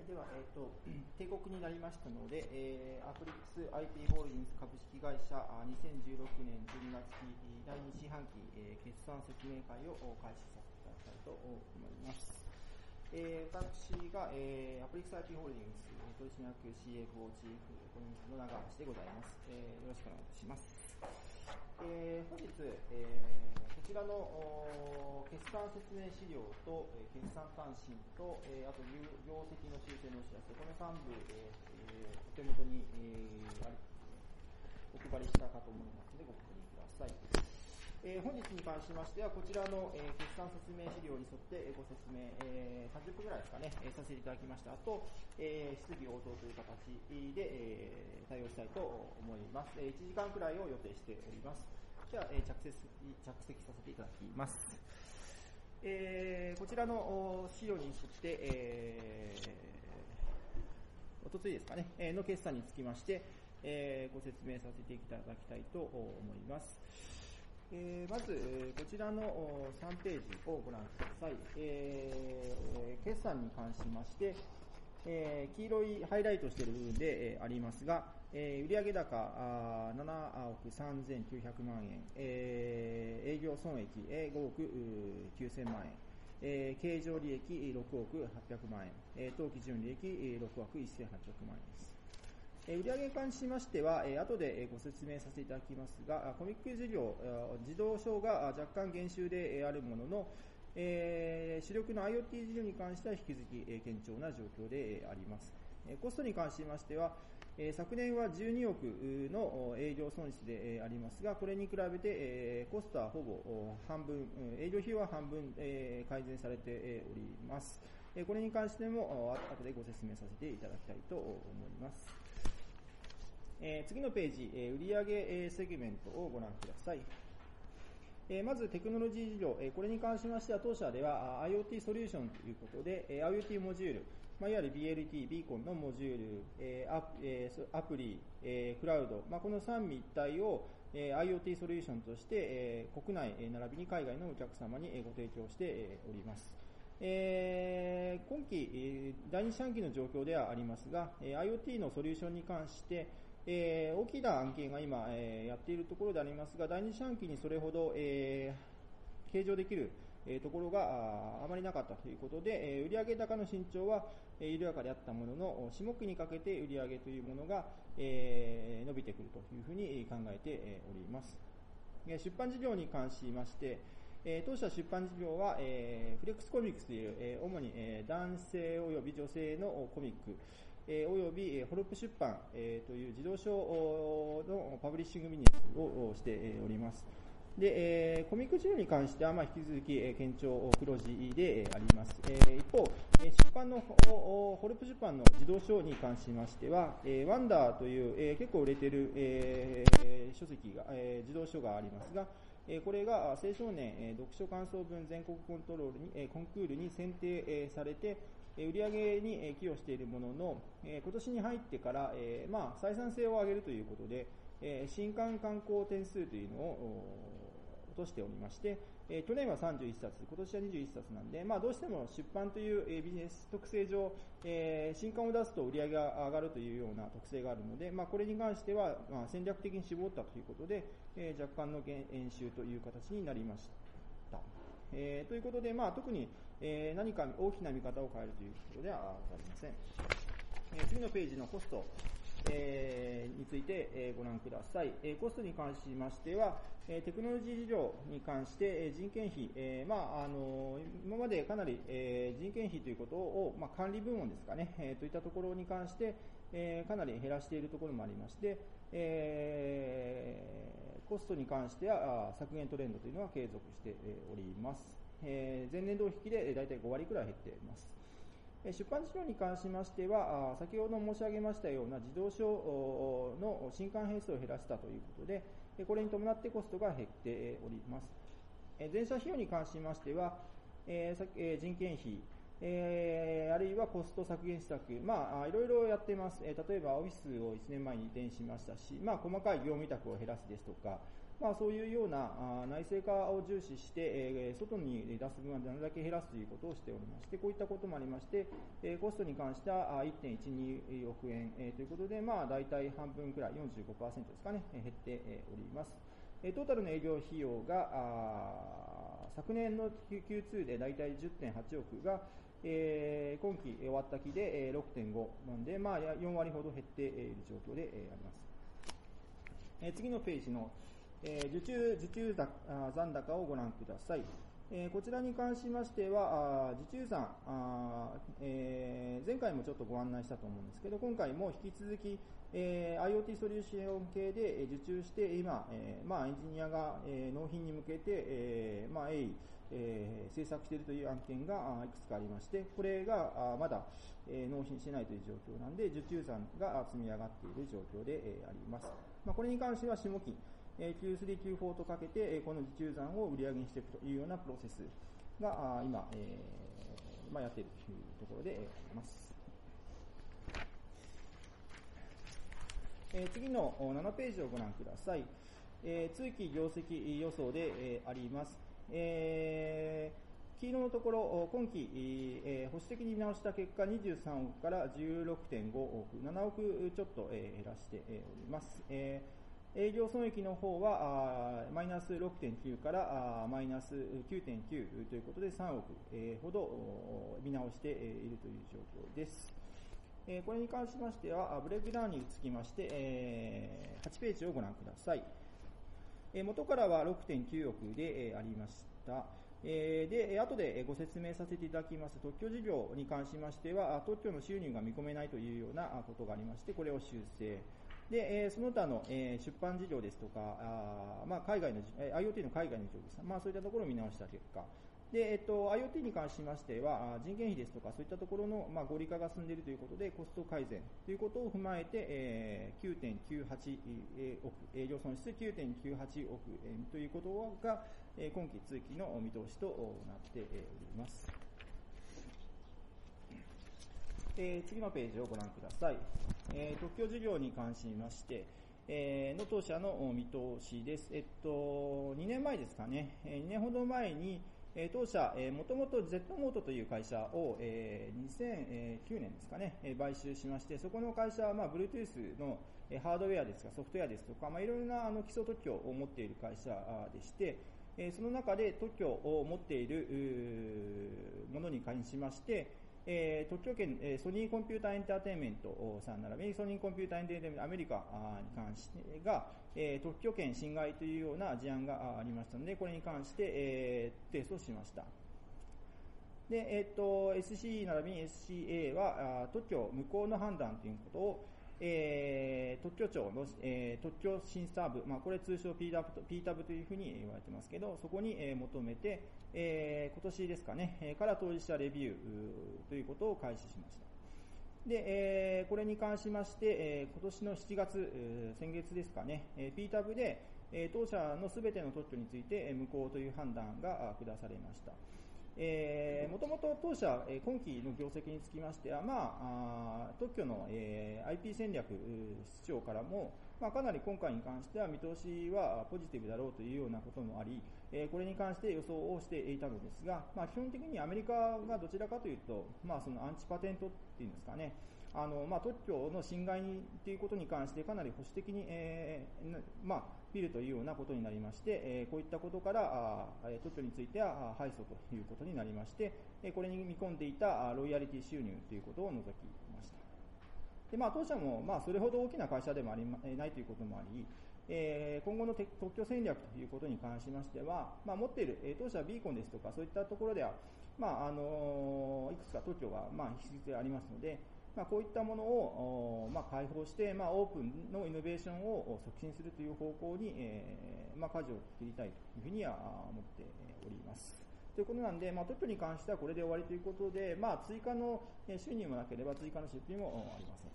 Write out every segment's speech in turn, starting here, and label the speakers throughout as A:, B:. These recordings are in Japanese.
A: では、定刻になりましたので、アプリックス IT ホールディングス株式会社2016年12月期第2四半期、決算説明会を開始させていただきたいと思います。私が、アプリックス IT ホールディングス取締役 CFO チーフエコノミストの長橋でございます。よろしくお願いします。本日、こちらの決算説明資料と、決算単身と、あと業績の修正のお知らせ、この3部、お手元に、お配りしたかと思いますのでご確認ください。本日に関しましてはこちらの、決算説明資料に沿ってご説明、30分ぐらいですかね、させていただきました後、質疑応答という形で、対応したいと思います。1時間くらいを予定しております。では、着席させていただきます。こちらの資料に沿って、おとついですかね、の決算につきまして、ご説明させていただきたいと思います。まず、こちらの3ページをご覧ください。決算に関しまして、黄色いハイライトしている部分で、ありますが、売上高7億3900万円、営業損益5億9000万円、経常利益6億800万円、当期純利益6億1800万円です。売上に関しましては、後でご説明させていただきますが、コミック事業、自動商が若干減収であるものの、主力の IoT 事業に関しては引き続き堅調な状況であります。コストに関しましては、昨年は12億の営業損失でありますが、これに比べてコストはほぼ半分、営業費は半分改善されております。これに関しても後でご説明させていただきたいと思います。次のページ、売上セグメントをご覧ください。まずテクノロジー事業、これに関しましては当社では IoT ソリューションということで、IoT モジュール、いわゆる BLT、ビーコンのモジュール、アプリ、クラウド、この三位一体を IoT ソリューションとして国内並びに海外のお客様にご提供しております。今期第2四半期の状況ではありますが、IoT のソリューションに関して大きな案件が今、やっているところでありますが、第2四半期にそれほど、計上できる、ところがあまりなかったということで、売上高の伸長は緩やかであったものの、下期にかけて売上というものが、伸びてくるというふうに考えております。出版事業に関しまして、当社出版事業は、フレックスコミックスという、主に男性及び女性のコミック、およびホロップ出版という児童書のパブリッシングビジネスをしております。で、コミック事業に関しては引き続き堅調黒字であります。一方、出版のホロップ出版の児童書に関しましては、ワンダーという結構売れている書籍が児童書がありますが、これが青少年読書感想文全国コンクールに選定されて、売上に寄与しているものの、今年に入ってから、採算性を上げるということで、新刊刊行点数というのを落としておりまして、去年は31冊、今年は21冊なんで、どうしても出版というビジネス特性上、新刊を出すと売上が上がるというような特性があるので、これに関しては戦略的に絞ったということで、若干の減収という形になりました。ということで、特に、何か大きな見方を変えるということではございません。次のページのコスト、について、ご覧ください。コストに関しましては、テクノロジー事業に関して人件費、今までかなり、人件費ということを、管理部門ですかね、といったところに関して、かなり減らしているところもありまして、コストに関しては削減トレンドというのは継続しております。前年同比期でだいたい5割くらい減っています。出版事業に関しましては、先ほど申し上げましたような児童書の新刊編数を減らしたということで、これに伴ってコストが減っております。全社費用に関しましては、人件費、あるいはコスト削減施策、いろいろやっています。例えばオフィスを1年前に移転しましたし、細かい業務委託を減らすですとか、 そういうような内製化を重視して、外に出す分はなるだけ減らすということをしておりまして、こういったこともありまして、コストに関しては 1.12 億円ということで、大体半分くらい、45% ですかね、減っております。トータルの営業費用が昨年の Q2 で大体 10.8 億が、今期終わった期で 6.5 なんで、4割ほど減っている状況であります。次のページの受注残高をご覧ください。こちらに関しましては、受注残、前回もちょっとご案内したと思うんですけど、今回も引き続き、IoT ソリューション系で受注して、今、エンジニアが、納品に向けて、制作しているという案件がいくつかありまして、これがまだ納品してないという状況なんで、受注残が積み上がっている状況であります。これに関しては下期、Q3、Q4 とかけて、この受注残を売り上げにしていくというようなプロセスが今、やっているというところであります。次の7ページをご覧ください。通期業績予想であります。黄色のところ、今期、保守的に見直した結果、23億から 16.5 億、7億ちょっと減らしております。営業損益の方はマイナス 6.9 からマイナス 9.9 ということで3億ほど見直しているという状況です。これに関しましてはブレイクダウンにつきまして8ページをご覧ください。元からは 6.9 億でありました。で、後でご説明させていただきます特許事業に関しましては特許の収入が見込めないというようなことがありまして、これを修正。で、その他の出版事業ですとか、海外の IoT の海外の事業です。そういったところを見直した結果。で、IoT に関しましては、人件費ですとか、そういったところの合理化が進んでいるということで、コスト改善ということを踏まえて、9.98 億、営業損失 9.98 億円ということが、今期通期の見通しとなっております。次のページをご覧ください。特許事業に関しまして、の当社の見通しです。2年前ですかね、2年ほど前に、当社、もともと Z モートという会社を、2009年ですかね、買収しまして、そこの会社は、Bluetooth のハードウェアですとかソフトウェアですとか、いろいろな基礎特許を持っている会社でして、その中で特許を持っているものに関しまして、特許権、ソニーコンピューターエンターテインメントさん並びにソニーコンピューターエンターテインメントアメリカに関してが、特許権侵害というような事案がありましたので、これに関して、提訴しました。で、SCE 並びに SCA は特許無効の判断ということを、特許庁の、特許審査部、これ通称 PTAB というふうに言われてますけど、そこに、求めて、今年ですかね、から当事者レビューということを開始しました。で、これに関しまして、今年の7月、先月ですかね、PTAB で、当社のすべての特許について無効という判断が下されました。もともと当社、今期の業績につきましては、特許の、IP 戦略室長からも、かなり今回に関しては見通しはポジティブだろうというようなこともあり、これに関して予想をしていたのですが、基本的にアメリカがどちらかというと、そのアンチパテントっていうんですかね、特許の侵害ということに関してかなり保守的に、見るというようなことになりまして、こういったことから特許については敗訴ということになりまして、これに見込んでいたロイヤリティ収入ということを除きました。で、当社もそれほど大きな会社でもないということもあり、今後の特許戦略ということに関しましては、持っている当社ビーコンですとかそういったところでは、いくつか特許が引き継ぎありますので、こういったものを開放して、オープンのイノベーションを促進するという方向に、舵を切りたいというふうには思っております。ということなんで、特許に関してはこれで終わりということで、追加の収入もなければ追加の出費もありません。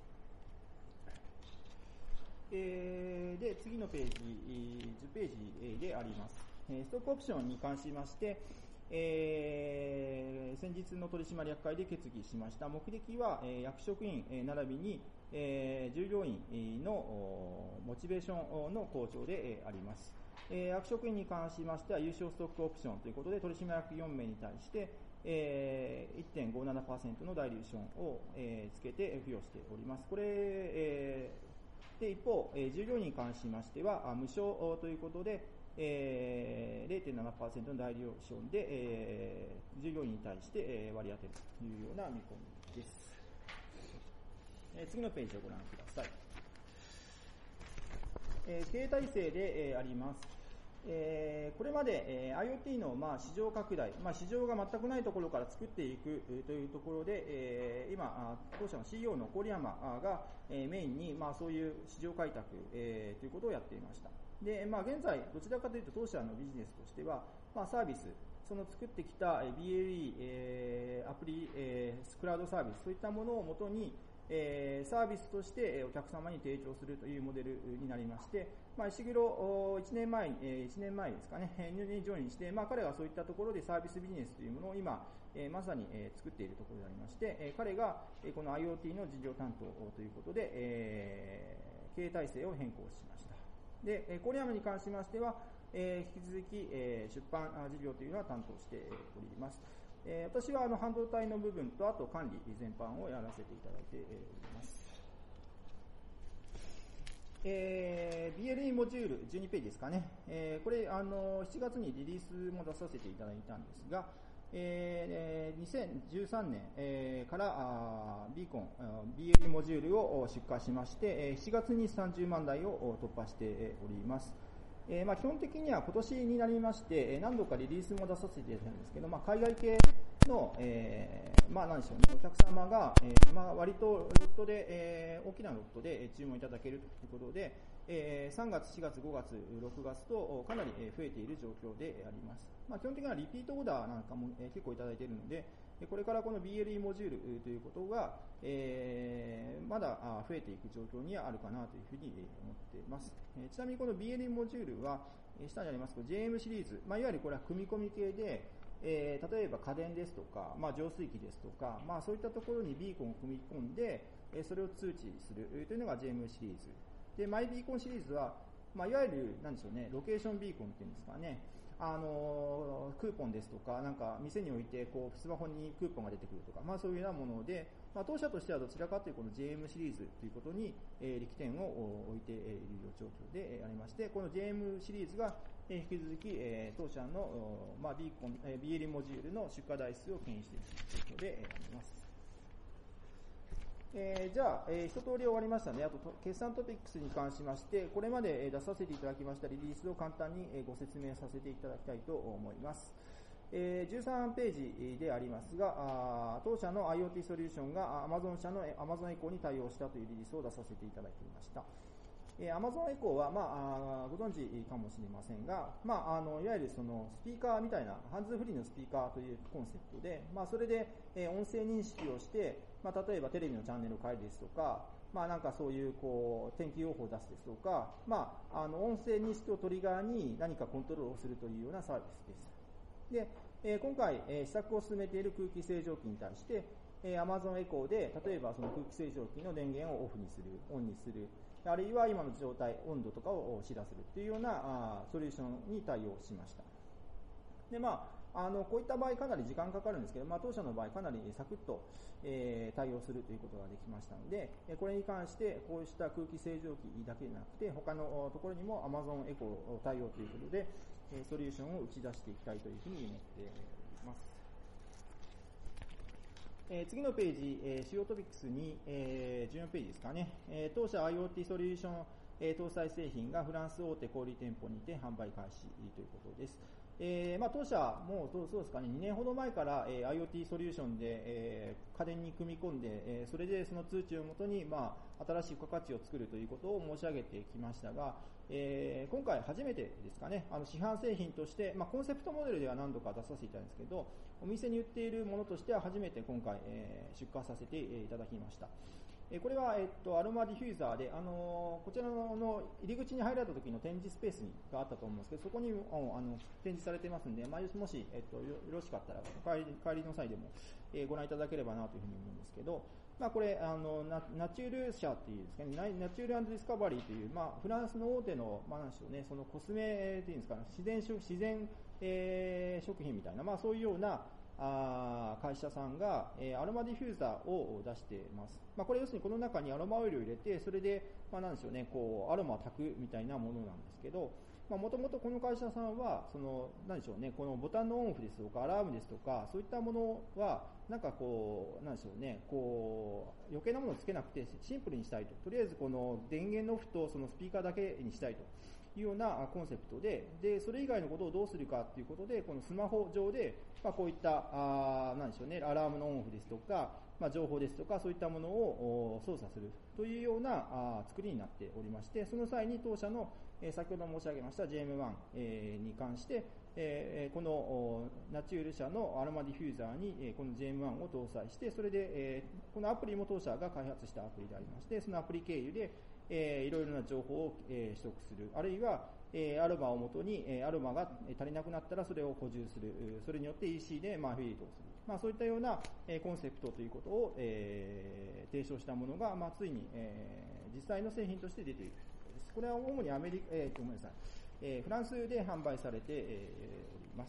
A: で、次のページ、10ページであります。ストックオプションに関しまして、 先日の取締役会で決議しました。目的は、役職員、並びに、従業員のモチベーションの向上であります。役職員に関しましては、優勝ストックオプションということで、取締役4名に対して、1.57% のダイリューションを、つけて付与しております。これ、で一方、従業員に関しましては、無償ということで、0.7% のダイリューションで、従業員に対して、割り当てるというような見込みです。次のページをご覧ください。経営体制で、あります。これまで、IoT の、市場拡大、市場が全くないところから作っていくというところで、今、当社の CEO の郡山が、メインに、そういう市場開拓、ということをやっていました。で、現在、どちらかというと当社のビジネスとしては、サービス、その作ってきた BLE、アプリ、クラウドサービス、そういったものをもとに、サービスとしてお客様に提供するというモデルになりまして、石黒1年前ですかね、入にジョインして、彼がそういったところでサービスビジネスというものを今、まさに作っているところでありまして、彼がこの IoT の事業担当ということで、経営体制を変更しました。で、郡山に関しましては、引き続き、出版事業というのは担当しております。私は半導体の部分と、あと管理全般をやらせていただいております。BLE モジュール12ページですかね。これ7月にリリースも出させていただいたんですが、2013年、からビーコン BLE モジュールを出荷しまして、7月に30万台を突破しております。基本的には今年になりまして、何度かリリースも出させていただいたんですけど、海外系の、何でしょうね、お客様が、割とロットで、大きなロットで注文いただけるということで、3月、4月、5月、6月とかなり増えている状況であります。基本的にはリピートオーダーなんかも結構いただいているので、これからこの BLE モジュールということが、まだ増えていく状況にはあるかなというふうに思っています。ちなみにこの BLE モジュールは、下にありますと JM シリーズ、いわゆるこれは組み込み系で、例えば家電ですとか、浄水器ですとか、そういったところにビーコンを組み込んで、それを通知するというのが JM シリーズ。で、マイビーコンシリーズは、いわゆる、なんでしょうね、ロケーションビーコンっていうんですかね、クーポンですとか、なんか店に置いてスマホにクーポンが出てくるとか、そういうようなもので、当社としてはどちらかというとこの JM シリーズということに、力点を置いている状況でありまして、この JM シリーズが引き続き、当社の、ビーコン、BLE モジュールの出荷台数を牽引している状況であります。じゃあ、一通り終わりましたね。あと、決算トピックスに関しまして、これまで出させていただきましたリリースを簡単にご説明させていただきたいと思います。13ページでありますが、当社の IoT ソリューションが Amazon 社の Amazon Echo に対応したというリリースを出させていただいていました。Amazon Echo は、ご存知かもしれませんが、いわゆるそのスピーカーみたいな、ハンズフリーのスピーカーというコンセプトで、それで、音声認識をして、例えばテレビのチャンネルを変えるですとか、なんかそういう天気予報を出すですとか、音声認識をトリガーに何かコントロールをするというようなサービスです。で、今回、試作を進めている空気清浄機に対して、Amazon Echo で、例えばその空気清浄機の電源をオフにする、オンにする、あるいは今の状態、温度とかを知らせるというようなソリューションに対応しました。で、こういった場合かなり時間かかるんですけど、当社の場合かなりサクッと、対応するということができましたので、これに関してこうした空気清浄機だけでなくて、他のところにも Amazon Echo 対応ということで、ソリューションを打ち出していきたいというふうに思っています。次のページ、主要トピックスに、14ページですかね。当社 IoT ソリューション、搭載製品がフランス大手小売店舗にて販売開始ということです。当社もそうですかね、2年ほど前から、IoT ソリューションで、家電に組み込んで、それでその通知をもとに、新しい付加価値を作るということを申し上げてきましたが、今回初めてですかね、市販製品として、コンセプトモデルでは何度か出させていただいたんですけど、お店に売っているものとしては初めて今回、出荷させていただきました。 これは、アロマディフューザーで、こちらの入り口に入られた時の展示スペースがあったと思うんですけど、そこに展示されてますんで、もし、よろしかったら帰りの際でも、ご覧いただければなというふうに思うんですけど、これナチュール社っていうですかね、ナチュール&ディスカバリーという、フランスの大手の、なんでしょうね、そのコスメっていうんですかね、自然食品みたいな、そういうような会社さんが、アロマディフューザーを出しています。これ要するにこの中にアロマオイルを入れて、それで、なんでしょうね、アロマを炊くみたいなものなんですけど、もともとこの会社さんは、なんでしょうね、このボタンのオンオフですとか、アラームですとか、そういったものは、なんでしょうね、余計なものをつけなくてシンプルにしたいと。とりあえずこの電源のオフとそのスピーカーだけにしたいというようなコンセプトで、それ以外のことをどうするかということで、このスマホ上で、こういった、なんでしょうね、アラームのオンオフですとか、情報ですとか、そういったものを操作するというような作りになっておりまして、その際に当社の先ほど申し上げました JM1 に関して、このナチュール社のアロマディフューザーにこの JM1 を搭載して、それでこのアプリも当社が開発したアプリでありまして、そのアプリ経由でいろいろな情報を取得する、あるいはアロマをもとにアロマが足りなくなったらそれを補充する、それによって EC でアフィリエイトをする、そういったようなコンセプトということを提唱したものがついに実際の製品として出ている。これは主にごめんなさい、フランスで販売されております。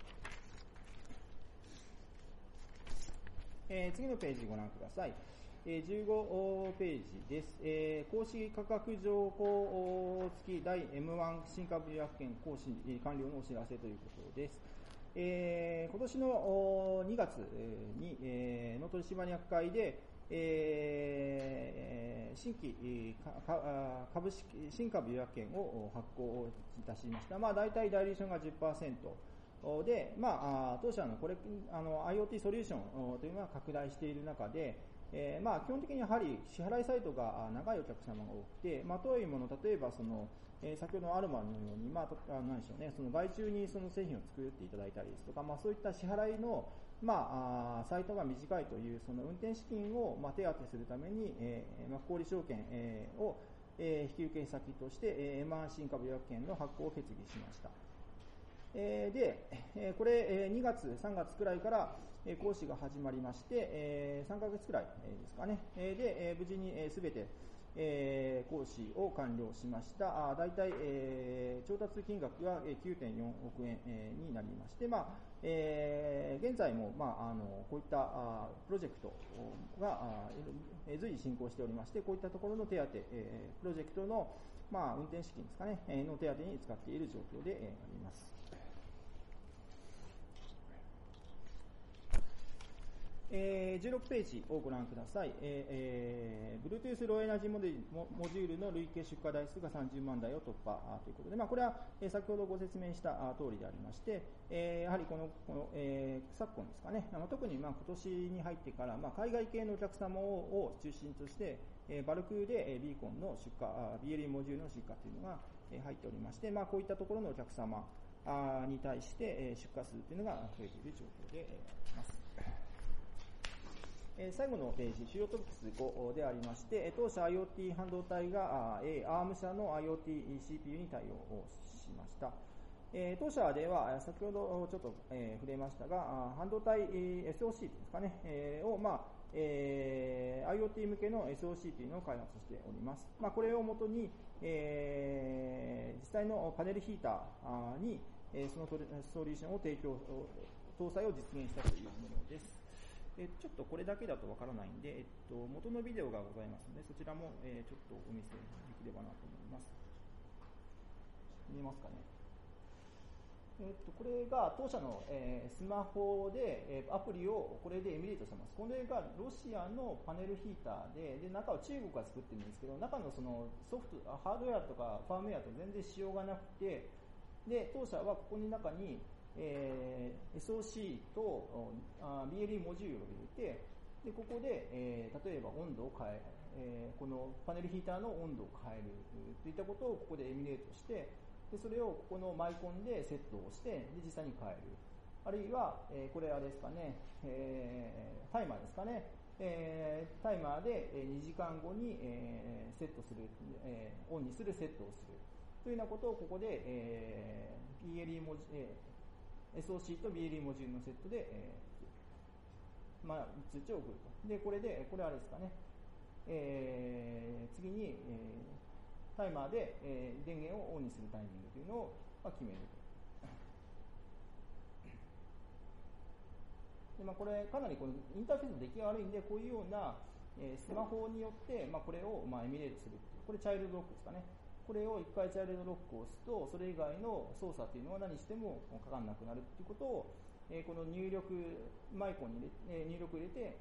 A: 次のページご覧ください。15ページです。公式価格情報付き第 M1 新株予約券更新完了のお知らせということです。今年の2月にの取締役会で新規新株予約券を発行いたしました。大体ダイリューションが 10% で、当社のこれIoT ソリューションというのが拡大している中で、基本的にやはり支払いサイトが長いお客様が多くて、というもの、例えば先ほどのアロマのように、何でしょうね、その外注にその製品を作っていただいたりですとか、そういった支払いのサイトが短いというその運転資金を手当てするために、小売証券を引き受け先として M1 新株予約券の発行を決議しました。で、これ2月、3月くらいから講師が始まりまして、3ヶ月くらいですかね。で、無事に全て講師を完了しました。大体調達金額が 9.4 億円になりまして、現在もこういったプロジェクトが随時進行しておりまして、こういったところの手当、プロジェクトの運転資金ですかね、の手当に使っている状況であります。16ページをご覧ください。Bluetooth ローエナジーモジュールの累計出荷台数が30万台を突破ということで、これは先ほどご説明した通りでありまして、やはりこの昨今ですかね、特に今年に入ってから海外系のお客様を中心としてバルクでビーコンの出荷、BLE モジュールの出荷というのが入っておりまして、こういったところのお客様に対して出荷数というのが増えている状況であります。最後のページ、主要トピックス5でありまして、当社 IoT 半導体が ARM 社の IoT CPU に対応をしました。当社では先ほどちょっと触れましたが、半導体 SoC ですかね、をIoT 向けの SoC というのを開発しております。これをもとに実際のパネルヒーターにそのソリューションを搭載を実現したというものです。ちょっとこれだけだとわからないんで、元のビデオがございますので、そちらもちょっとお見せできればなと思います。見えますかね。これが当社のスマホでアプリをこれでエミュレートしてます。これがロシアのパネルヒーターで、中を中国が作ってるんですけど、中のそのソフト、ハードウェアとかファームウェアと全然仕様がなくて、で、当社はここに中にSoC とBLE モジュールを入れて、でここで、例えば温度を変え、このパネルヒーターの温度を変えるといったことをここでエミュレートして、でそれをここのマイコンでセットをして、で実際に変える。あるいは、これあれですかね、タイマーですかね。 タイマーで2時間後にセットする、オンにするセットをするというようなことをここでBLE モジSOC と BLE モジュールのセットで通知を送ると。で、これあれですかね、次にタイマーで電源をオンにするタイミングというのを決めると。でこれかなりこのインターフェースの出来が悪いんで、こういうようなスマホによってこれをエミュレートするっていう、これチャイルドロックですかね。これを一回チャイルドロックを押すと、それ以外の操作というのは何してもかかんなくなるっていうことを、この入力マイコンに入力入れて、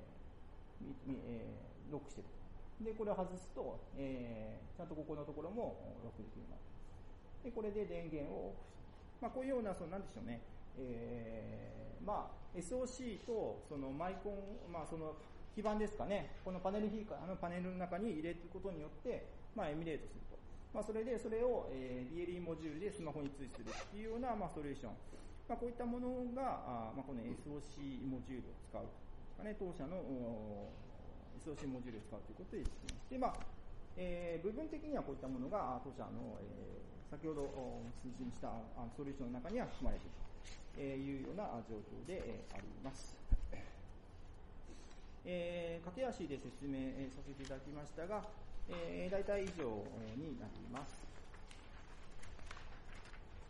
A: ロックしてると。で、これを外すと、ちゃんとここのところもロックできるようになる。で、これで電源をオフ。こういうような、なんでしょうね、SOC とそのマイコン、その基板ですかね、このパネルパネルの中に入れることによって、エミュレートすると。それを、BLE モジュールでスマホに追加するっていうような、ソリューション。こういったものが、この SOC モジュールを使うとかね、当社の SOC モジュールを使うということで実現して、部分的にはこういったものが当社の、先ほど数字にしたソリューションの中には含まれているというような状況であります。駆け足で説明させていただきましたが、大体以上になります。